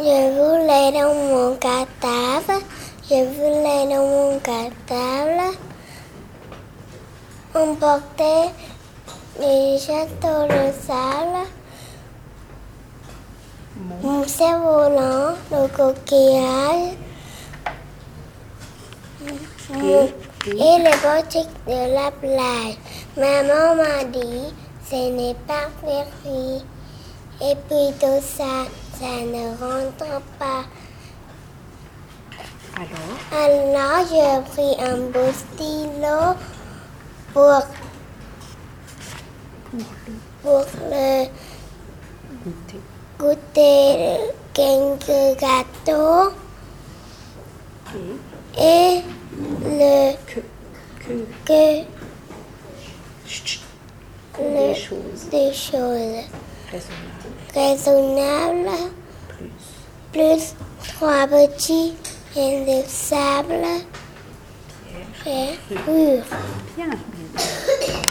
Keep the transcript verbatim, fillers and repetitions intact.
Je voulais dans mon cartable. Je voulais dans mon cartable. Emporter les châteaux de sable. Mon cerf-volant, le coquillage. Mon- Et les boutiques de la plage. Maman m'a dit, ce n'est pas permis. Et puis tout ça, ça ne rentre pas. Alors, Alors j'ai pris un beau stylo pour, pour le goûter. goûter quelques gâteaux Et et le que, que, que chut, chut, le- des choses des choses raisonnables. raisonnables, Plus, plus trois petits et de sable pierre. et pur. Bien, bien.